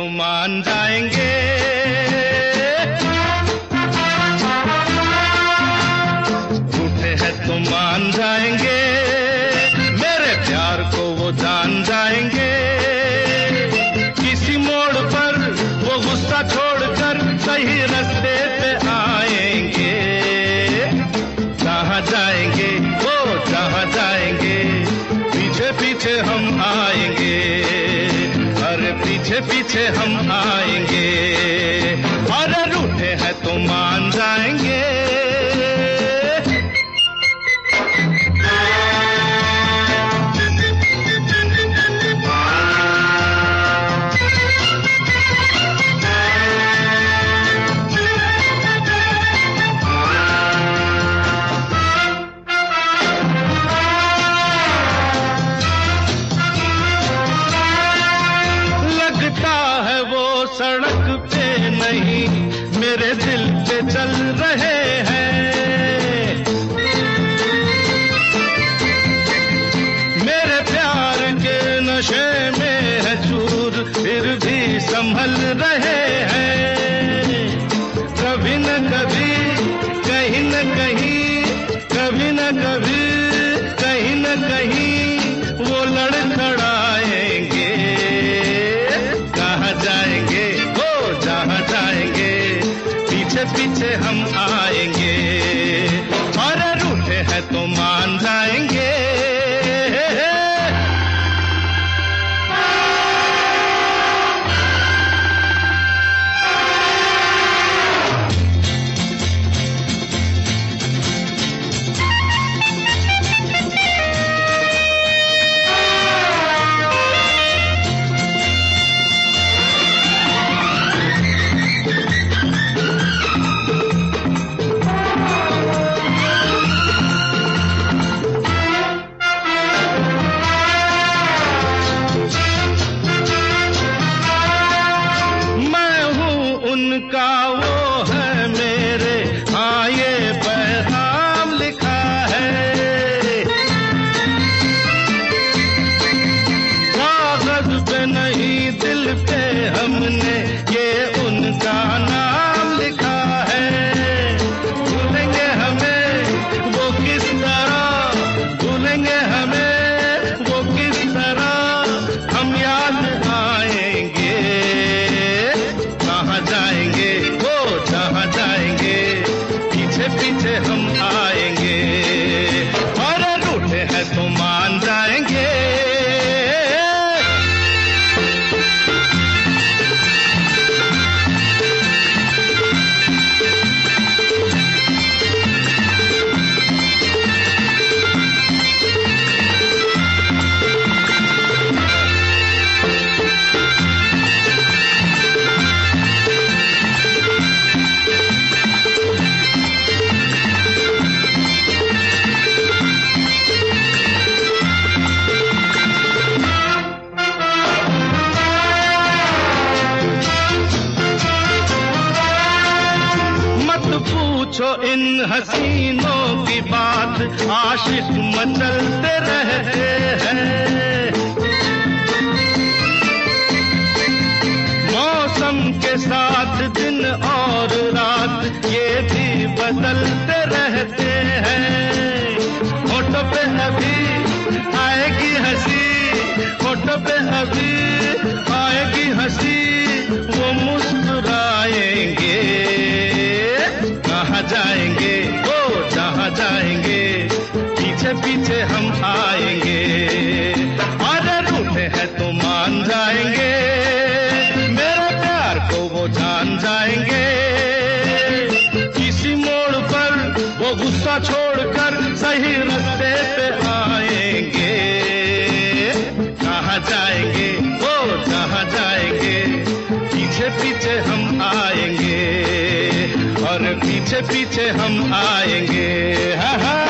मान जाएंगे, रूठे हैं तो मान जाएंगे, मेरे प्यार को वो जान जाएंगे। किसी मोड़ पर वो गुस्सा छोड़कर सही रास्ते पे आएंगे। जहाँ जाएंगे वो जहाँ जाएंगे, पीछे पीछे हम आएंगे, अरे पीछे पीछे हम आएंगे। अरे रूठे हैं तो मान जाएंगे। सड़क पे नहीं मेरे दिल पे चल रहे हैं, मेरे प्यार के नशे में है चूर, फिर भी संभल रहे हैं। कभी न कभी कहीं न कहीं, कभी न कभी कहीं न कहीं वो लड़खड़ाएंगे। कहाँ जाएंगे वो जहाँ जाएंगे, पीछे पीछे हम आएंगे। अरे रूठे हैं तो मान जाएंगे। उनका वो है मेरे, हाँ ये पैगाम लिखा है। कागज पे नहीं दिल पे हमने ये उनका नाम लिखा है। भूलेंगे हमें वो किस तरह, भूलेंगे हमें वो किस तरह, हम याद आएंगे। कहाँ जाएंगे वो जहाँ जाएंगे, पीछे पीछे हम आएंगे। अरे रूठे हैं तो मान जाएंगे। पूछो इन हसीनों की बात, आशिक मचलते रहते हैं। मौसम के साथ दिन और रात ये भी बदलते रहते हैं। होठों पे अभी आएगी हंसी, होठों पे अभी आएगी हंसी, वो मुस्कुराएंगे। कहाँ जाएंगे वो जहाँ जाएंगे, पीछे पीछे हम आएंगे। अरे रूठे हैं तो मान जाएंगे, मेरे प्यार को वो जान जाएंगे। किसी मोड़ पर वो गुस्सा छोड़कर सही रास्ते पे आएंगे। कहाँ जाएंगे वो जहाँ जाएंगे, पीछे पीछे हम आएंगे, और पीछे पीछे हम आएंगे। हा हा।